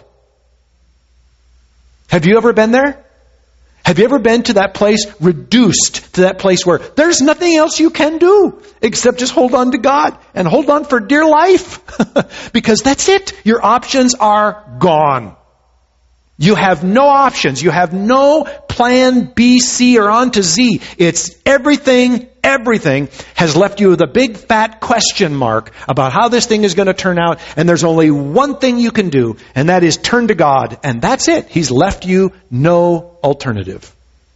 Speaker 1: Have you ever been there? Have you ever been to that place, reduced to that place where there's nothing else you can do except just hold on to God and hold on for dear life? Because that's it. Your options are gone. You have no options. You have no plan B, C, or on to Z. It's everything, everything has left you with a big fat question mark about how this thing is going to turn out. And there's only one thing you can do, and that is turn to God. And that's it. He's left you no alternative.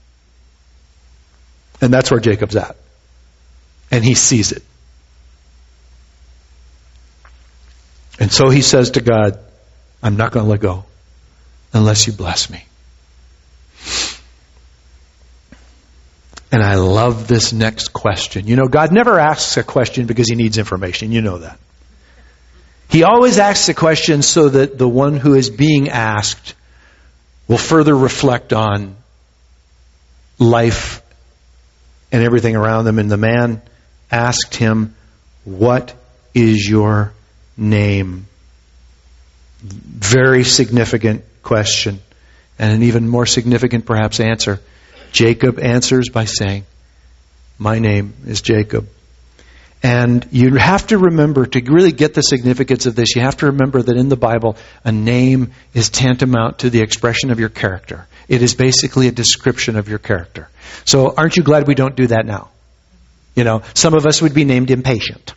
Speaker 1: And that's where Jacob's at. And he sees it. And so he says to God, "I'm not going to let go unless you bless me." And I love this next question. You know, God never asks a question because he needs information. You know that. He always asks a question so that the one who is being asked will further reflect on life and everything around them. And the man asked him, "What is your name?" Very significant question, and an even more significant perhaps answer. Jacob answers by saying, "My name is Jacob." And you have to remember, to really get the significance of this, you have to remember that in the Bible, a name is tantamount to the expression of your character. It is basically a description of your character. So aren't you glad we don't do that now? You know, some of us would be named impatient.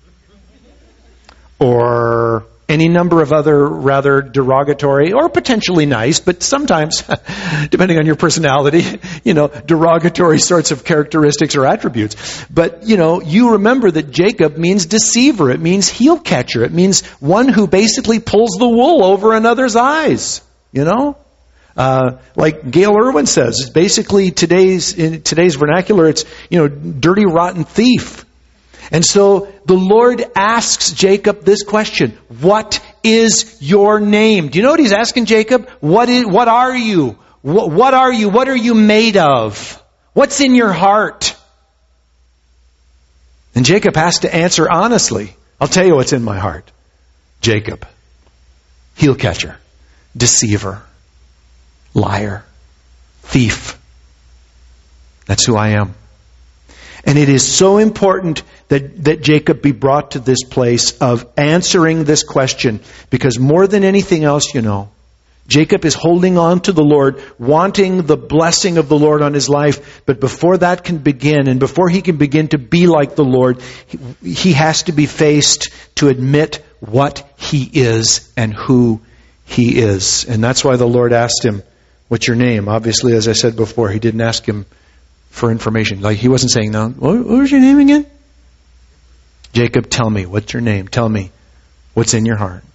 Speaker 1: Or any number of other rather derogatory or potentially nice, but sometimes, depending on your personality, you know, derogatory sorts of characteristics or attributes. But, you know, you remember that Jacob means deceiver. It means heel catcher. It means one who basically pulls the wool over another's eyes, you know? Uh, like Gail Irwin says, it's basically today's, in today's vernacular, it's, you know, dirty, rotten thief. And so the Lord asks Jacob this question: "What is your name?" Do you know what he's asking Jacob? What is, what are you? What, what are you? What are you made of? What's in your heart? And Jacob has to answer honestly. "I'll tell you what's in my heart. Jacob, heel catcher, deceiver, liar, thief. That's who I am." And it is so important that, that Jacob be brought to this place of answering this question, because more than anything else, you know, Jacob is holding on to the Lord, wanting the blessing of the Lord on his life. But before that can begin, and before he can begin to be like the Lord, he, he has to be faced to admit what he is and who he is. And that's why the Lord asked him, "What's your name?" Obviously, as I said before, he didn't ask him for information. Like, he wasn't saying, "No, what, what was your name again?" "Jacob, tell me, what's your name? Tell me what's in your heart."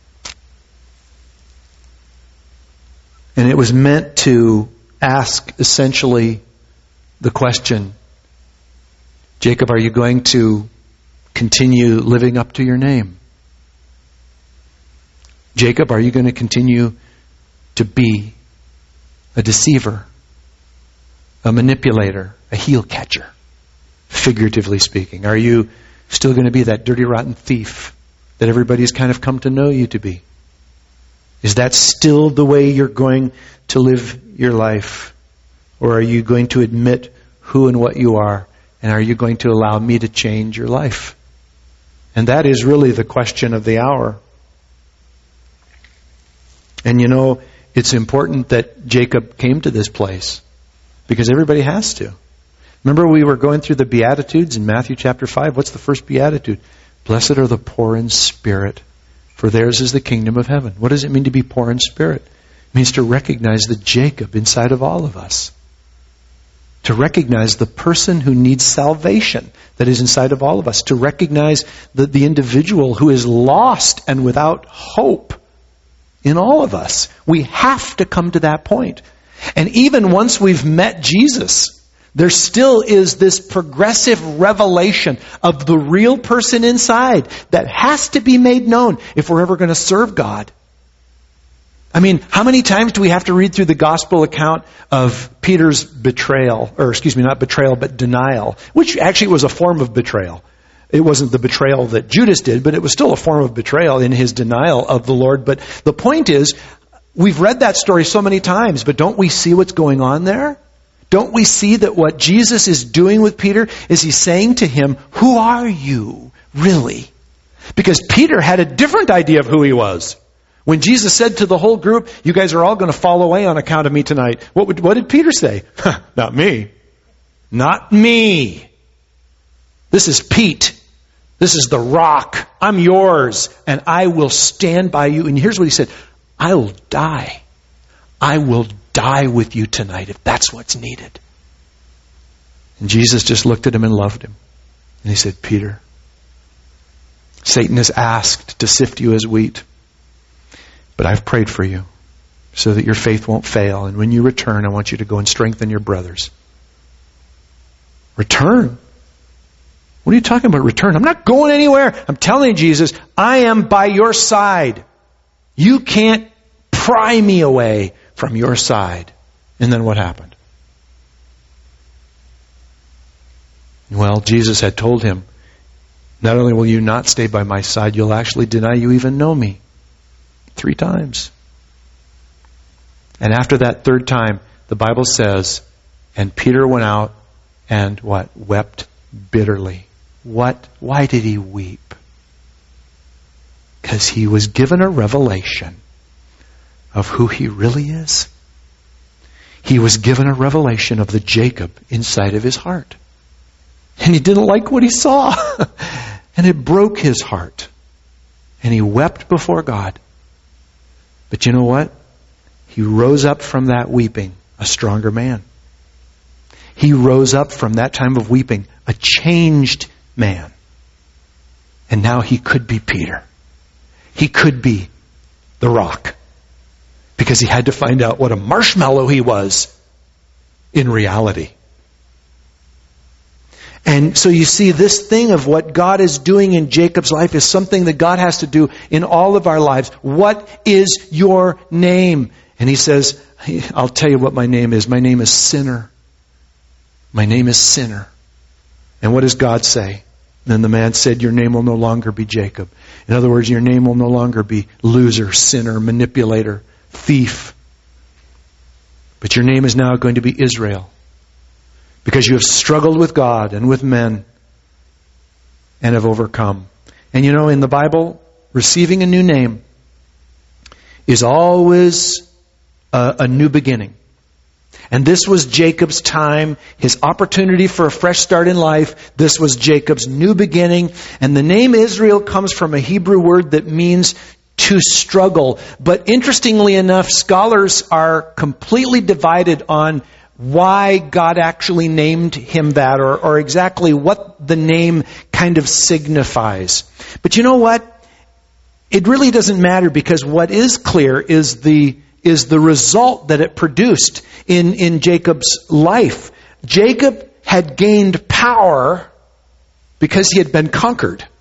Speaker 1: And it was meant to ask essentially the question, "Jacob, are you going to continue living up to your name? Jacob, are you going to continue to be a deceiver, a manipulator, a heel catcher, figuratively speaking? Are you still going to be that dirty, rotten thief that everybody's kind of come to know you to be? Is that still the way you're going to live your life? Or are you going to admit who and what you are? And are you going to allow me to change your life? And that is really the question of the hour. And you know, it's important that Jacob came to this place, because everybody has to. Remember, we were going through the Beatitudes in Matthew chapter five. What's the first Beatitude? Blessed are the poor in spirit, for theirs is the kingdom of heaven. What does it mean to be poor in spirit? It means to recognize the Jacob inside of all of us. To recognize the person who needs salvation that is inside of all of us. To recognize the, the individual who is lost and without hope in all of us. We have to come to that point. And even once we've met Jesus, there still is this progressive revelation of the real person inside that has to be made known if we're ever going to serve God. I mean, how many times do we have to read through the gospel account of Peter's betrayal, or excuse me, not betrayal, but denial, which actually was a form of betrayal. It wasn't the betrayal that Judas did, but it was still a form of betrayal in his denial of the Lord. But the point is, we've read that story so many times, but don't we see what's going on there? Don't we see that what Jesus is doing with Peter is he's saying to him, who are you, really? Because Peter had a different idea of who he was. When Jesus said to the whole group, you guys are all going to fall away on account of me tonight, what, would, what did Peter say? Not me. Not me. This is Pete. This is the rock. I'm yours, and I will stand by you. And here's what he said. I will die. I will die with you tonight if that's what's needed. And Jesus just looked at him and loved him. And he said, Peter, Satan has asked to sift you as wheat. But I've prayed for you so that your faith won't fail. And when you return, I want you to go and strengthen your brothers. Return? What are you talking about, return? I'm not going anywhere. I'm telling you, Jesus, I am by your side. You can't pry me away from your side. And then what happened? Well, Jesus had told him, not only will you not stay by my side, you'll actually deny you even know me. Three times. And after that third time, the Bible says, and Peter went out and what? Wept bitterly. What? Why did he weep? Because he was given a revelation of who he really is. He was given a revelation of the Jacob inside of his heart. And he didn't like what he saw. And it broke his heart. And he wept before God. But you know what? He rose up from that weeping a stronger man. He rose up from that time of weeping a changed man. And now he could be Peter. He could be the rock. Because he had to find out what a marshmallow he was in reality. And so you see, this thing of what God is doing in Jacob's life is something that God has to do in all of our lives. What is your name? And he says, I'll tell you what my name is. My name is Sinner. My name is Sinner. And what does God say? And then the man said, your name will no longer be Jacob. In other words, your name will no longer be loser, sinner, manipulator, thief. But your name is now going to be Israel. Because you have struggled with God and with men and have overcome. And you know, in the Bible, receiving a new name is always a, a new beginning. And this was Jacob's time, his opportunity for a fresh start in life. This was Jacob's new beginning. And the name Israel comes from a Hebrew word that means to struggle. But interestingly enough, scholars are completely divided on why God actually named him that, or, or exactly what the name kind of signifies. But you know what? It really doesn't matter, because what is clear is the is the result that it produced in, in Jacob's life. Jacob had gained power because he had been conquered.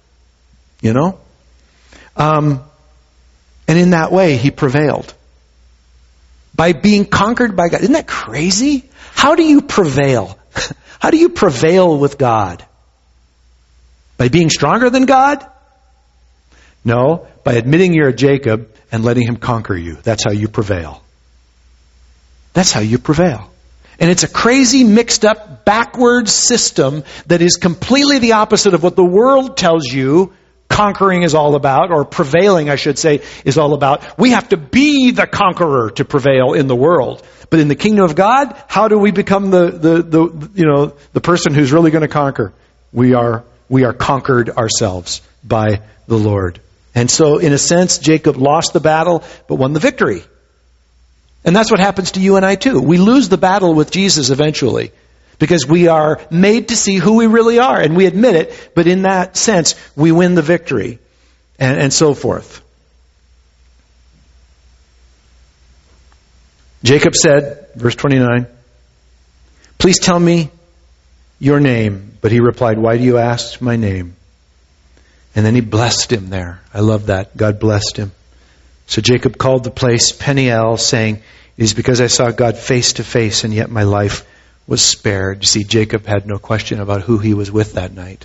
Speaker 1: You know? Um, and in that way, he prevailed. By being conquered by God. Isn't that crazy? How do you prevail? How do you prevail with God? By being stronger than God? No, by admitting you're a Jacob and letting him conquer you. That's how you prevail. That's how you prevail. And it's a crazy, mixed up, backwards system that is completely the opposite of what the world tells you conquering is all about, or prevailing, I should say, is all about. We have to be the conqueror to prevail in the world. But in the kingdom of God, how do we become the, the, the you know, the person who's really going to conquer? We are, we are conquered ourselves by the Lord. And so, in a sense, Jacob lost the battle, but won the victory. And that's what happens to you and I too. We lose the battle with Jesus eventually. Because we are made to see who we really are. And we admit it, but in that sense, we win the victory. And, and so forth. Jacob said, verse twenty-nine, "Please tell me your name." But he replied, "Why do you ask my name?" And then he blessed him there. I love that. God blessed him. So Jacob called the place Peniel, saying, "It is because I saw God face to face, and yet my life was spared." You see, Jacob had no question about who he was with that night.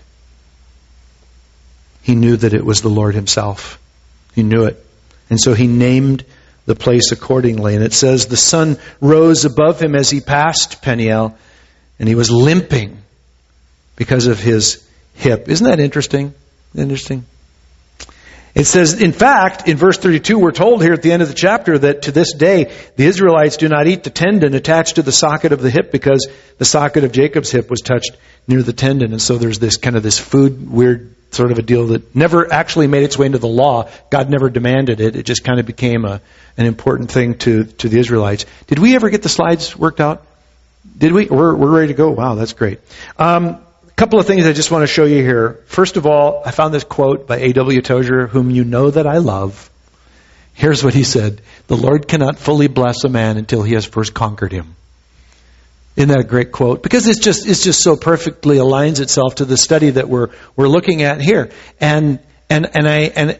Speaker 1: He knew that it was the Lord himself. He knew it. And so he named the place accordingly. And it says, the sun rose above him as he passed Peniel, and he was limping because of his hip. Isn't that interesting? Interesting. It says, in fact, in verse thirty-two, we're told here at the end of the chapter that to this day, the Israelites do not eat the tendon attached to the socket of the hip because the socket of Jacob's hip was touched near the tendon. And so there's this kind of this food, weird sort of a deal that never actually made its way into the law. God never demanded it. It just kind of became a, an important thing to, to the Israelites. Did we ever get the slides worked out? Did we? We're, we're ready to go. Wow, that's great. Um, couple of things I just want to show you here. First of all, I found this quote by A W Tozer, whom you know that I love. Here's what he said: "The Lord cannot fully bless a man until he has first conquered him." Isn't that a great quote? Because it's just it's just so perfectly aligns itself to the study that we're we're looking at here. And and and I and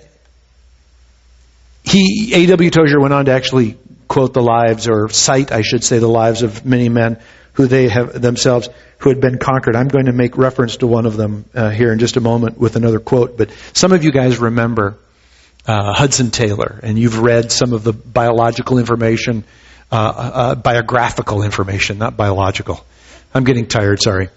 Speaker 1: he A W Tozer went on to actually quote the lives, or cite, I should say, the lives of many men who they have themselves who had been conquered. I'm going to make reference to one of them uh, here in just a moment with another quote. But some of you guys remember uh, Hudson Taylor, and you've read some of the biological information, uh, uh, biographical information, not biological. I'm getting tired, sorry.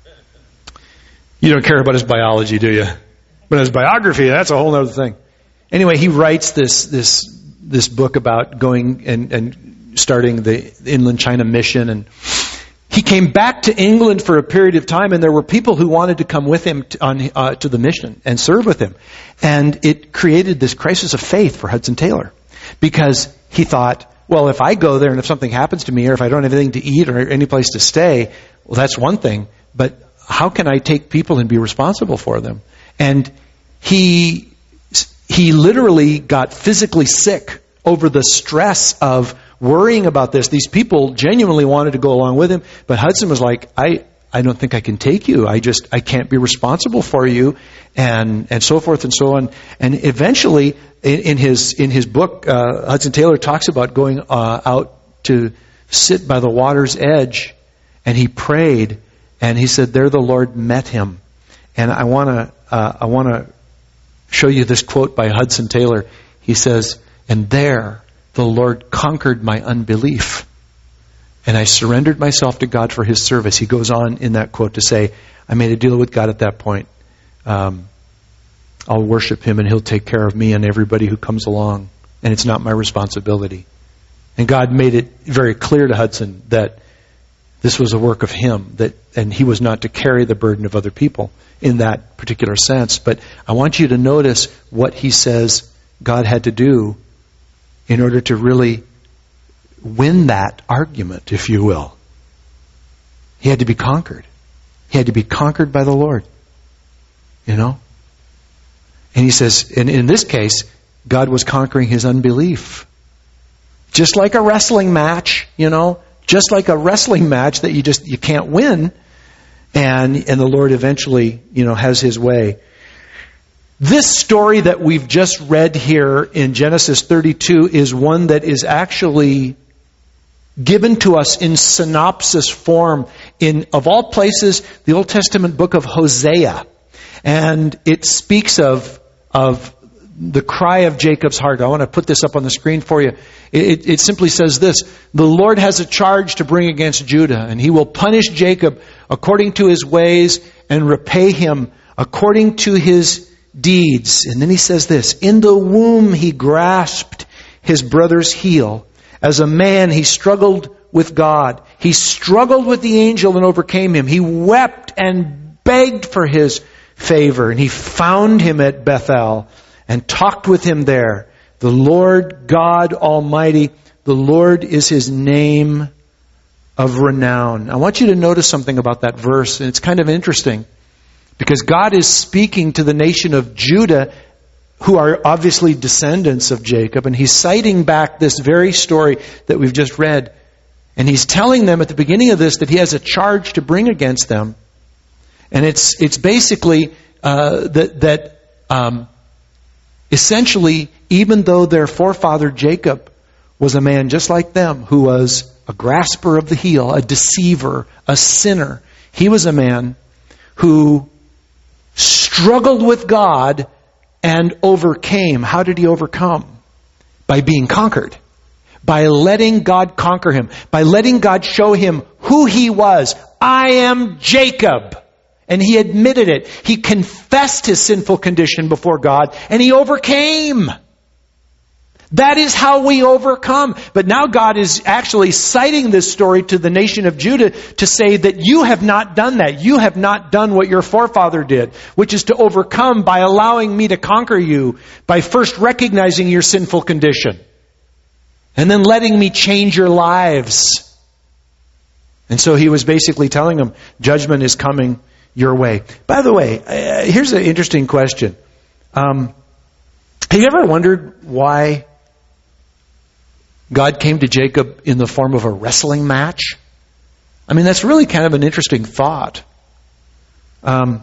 Speaker 1: You don't care about his biology, do you? But his biography, that's a whole other thing. Anyway, he writes this this this book about going and, and starting the Inland China Mission, and he came back to England for a period of time, and there were people who wanted to come with him to, on, uh, to the mission and serve with him. And it created this crisis of faith for Hudson Taylor, because he thought, well, if I go there and if something happens to me, or if I don't have anything to eat or any place to stay, well, that's one thing. But how can I take people and be responsible for them? And he he literally got physically sick over the stress of worrying about this. These people genuinely wanted to go along with him, but Hudson was like, I, I don't think I can take you. I just, I can't be responsible for you, and, and so forth and so on. And eventually, in, in his, in his book, uh, Hudson Taylor talks about going, uh, out to sit by the water's edge, and he prayed, and he said, there the Lord met him. And I want to, uh, I want to show you this quote by Hudson Taylor. He says, and there the Lord conquered my unbelief, and I surrendered myself to God for His service. He goes on in that quote to say, I made a deal with God at that point. Um, I'll worship Him, and He'll take care of me and everybody who comes along, and it's not my responsibility. And God made it very clear to Hudson that this was a work of Him, that, and he was not to carry the burden of other people in that particular sense. But I want you to notice what he says God had to do in order to really win that argument, if you will. He had to be conquered. He had to be conquered by the Lord. You know? And he says, and in this case, God was conquering his unbelief. Just like a wrestling match, you know? Just like a wrestling match that you just, you can't win. And, and the Lord eventually, you know, has his way. This story that we've just read here in Genesis thirty-two is one that is actually given to us in synopsis form in, of all places, the Old Testament book of Hosea. And it speaks of, of the cry of Jacob's heart. I want to put this up on the screen for you. It, it simply says this: the Lord has a charge to bring against Judah, and he will punish Jacob according to his ways and repay him according to his deeds. And then he says this: in the womb he grasped his brother's heel. As a man he struggled with God. He struggled with the angel and overcame him. He wept and begged for his favor. And he found him at Bethel and talked with him there. The Lord God Almighty, the Lord is his name of renown. I want you to notice something about that verse. And it's kind of interesting, because God is speaking to the nation of Judah, who are obviously descendants of Jacob, and he's citing back this very story that we've just read. And he's telling them at the beginning of this that he has a charge to bring against them. And it's it's basically uh, that, that um, essentially, even though their forefather Jacob was a man just like them, who was a grasper of the heel, a deceiver, a sinner, he was a man who struggled with God and overcame. How did he overcome? By being conquered. By letting God conquer him. By letting God show him who he was. I am Jacob. And he admitted it. He confessed his sinful condition before God, and he overcame. That is how we overcome. But now God is actually citing this story to the nation of Judah to say that you have not done that. You have not done what your forefather did, which is to overcome by allowing me to conquer you, by first recognizing your sinful condition and then letting me change your lives. And so he was basically telling them, judgment is coming your way. By the way, uh, here's an interesting question. Um, have you ever wondered why God came to Jacob in the form of a wrestling match? I mean, that's really kind of an interesting thought. Um,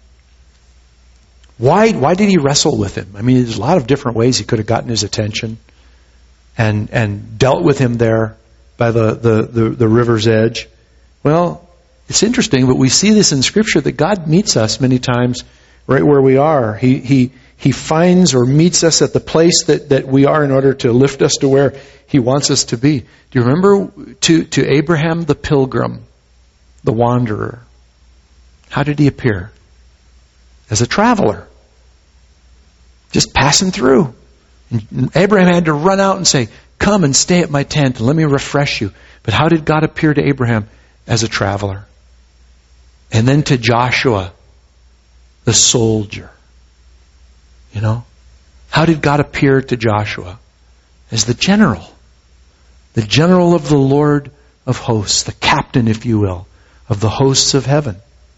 Speaker 1: why, why did he wrestle with him? I mean, there's a lot of different ways he could have gotten his attention and, and dealt with him there by the, the, the, the river's edge. Well, it's interesting, but we see this in Scripture that God meets us many times right where we are. He, he, He finds or meets us at the place that, that we are in order to lift us to where He wants us to be. Do you remember to, to Abraham the pilgrim, the wanderer? How did he appear? As a traveler. Just passing through. And Abraham had to run out and say, come and stay at my tent and let me refresh you. But how did God appear to Abraham? As a traveler. And then to Joshua, the soldier. You know, how did God appear to Joshua? As the general. The general of the Lord of hosts. The captain, if you will, of the hosts of heaven.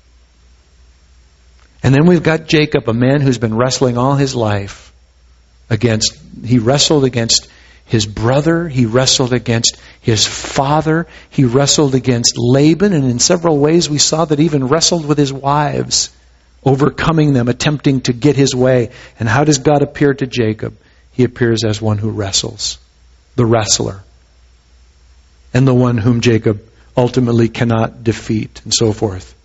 Speaker 1: And then we've got Jacob, a man who's been wrestling all his life against, he wrestled against his brother, he wrestled against his father, he wrestled against Laban, and in several ways we saw that he even wrestled with his wives, overcoming them, attempting to get his way. And how does God appear to Jacob? He appears as one who wrestles, the wrestler, and the one whom Jacob ultimately cannot defeat, and so forth.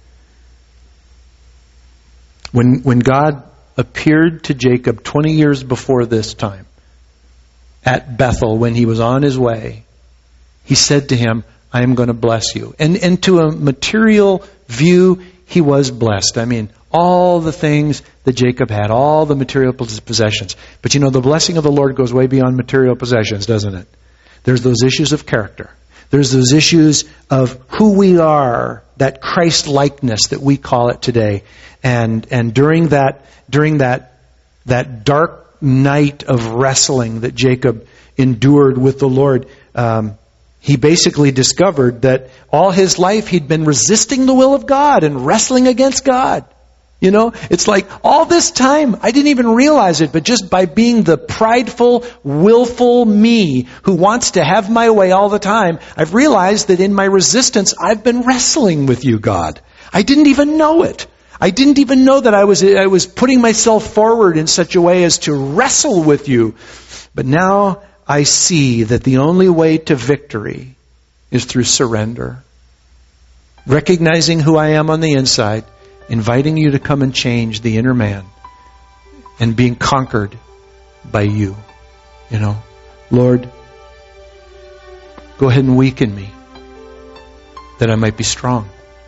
Speaker 1: When, when God appeared to Jacob twenty years before this time, at Bethel, when he was on his way, he said to him, I am going to bless you. And, and to a material view, he was blessed. I mean, all the things that Jacob had, all the material possessions. But you know, the blessing of the Lord goes way beyond material possessions, doesn't it? There's those issues of character. There's those issues of who we are, that Christ-likeness that we call it today. And and during that during that that dark night of wrestling that Jacob endured with the Lord, um, he basically discovered that all his life he'd been resisting the will of God and wrestling against God. You know, it's like all this time, I didn't even realize it, but just by being the prideful, willful me who wants to have my way all the time, I've realized that in my resistance, I've been wrestling with you, God. I didn't even know it. I didn't even know that I was, I was putting myself forward in such a way as to wrestle with you. But now I see that the only way to victory is through surrender. Recognizing who I am on the inside, inviting you to come and change the inner man, and being conquered by you. You know, Lord, go ahead and weaken me that I might be strong.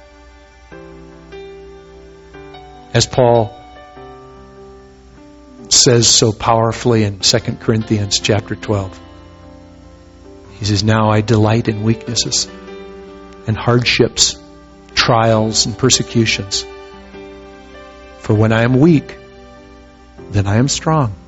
Speaker 1: As Paul says so powerfully in Second Corinthians chapter twelve. He says, now I delight in weaknesses and hardships, trials and persecutions. For when I am weak, then I am strong.